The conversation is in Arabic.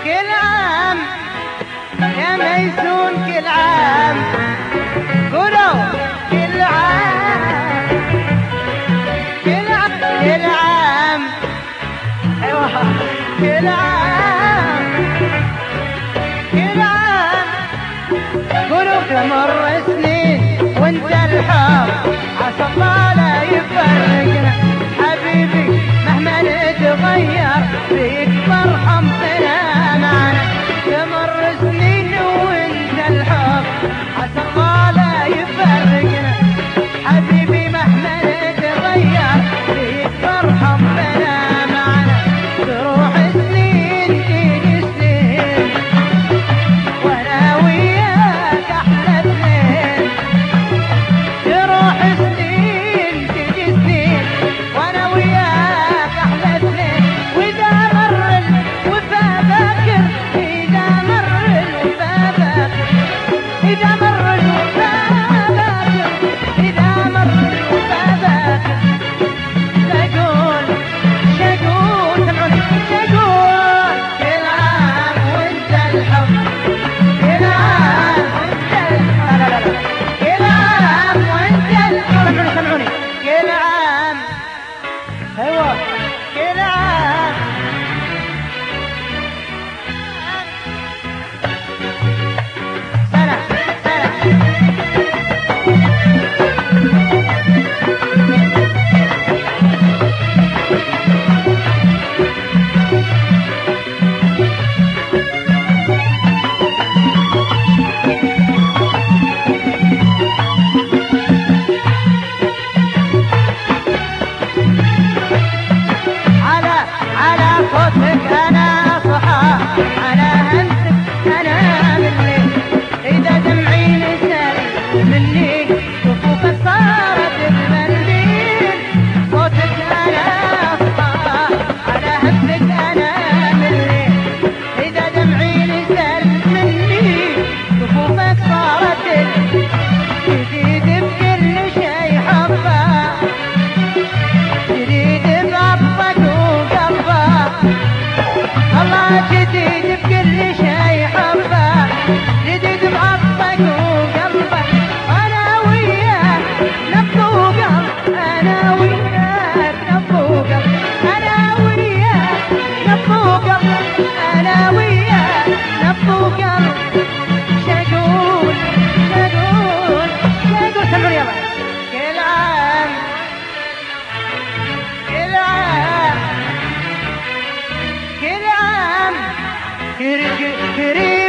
كل عام يا ميسون كل عام قولوا كل عام كل عام كل عام ايوه كل عام كل عام قولوا تمر سنين وانت الحب عسى الله لا يفرقنا حبيبي مهما نتغير فيك مرحم بنا معنا تمر سنين وانت الحب عسى الله لا يفرقنا حبيبي مهما نتغير فيك مرحم بنا معنا تروح سنين تيجي سنين وانا وياك احلى اثنين تروح سنين تيجي سنين وانا وياك احلى اثنين واذا مر الوفا باكر اذا مر الوفا باكر اذا مر الوفا باكر اذا مر الوفا باكر شقول شقول سمعوني شقول كل عام وانت الحب كل عام وانت لا لا لا كل عام وانت سمعوني كل عام ايوه كل عام سنة على صوتك انا اصحى على همسك انا بالليل اذا دمعي نزل مني كفوفك صارت المنديل صوتك انا اصحى على همسك انا بالليل اذا دمعي نزل مني كفوفك صارت جديد بكل شي حبه جديد بعطفك وقلبك الله جديد بكل شي حبك جديد بعطفك وقلبك انا وياك نبض وقلب انا وياك نبض وقلب انا وياك نبض وقلب انا وياك نبض وقلب شقول شقول شقول سمعوني يلا كل عام كل عام كل عام كريم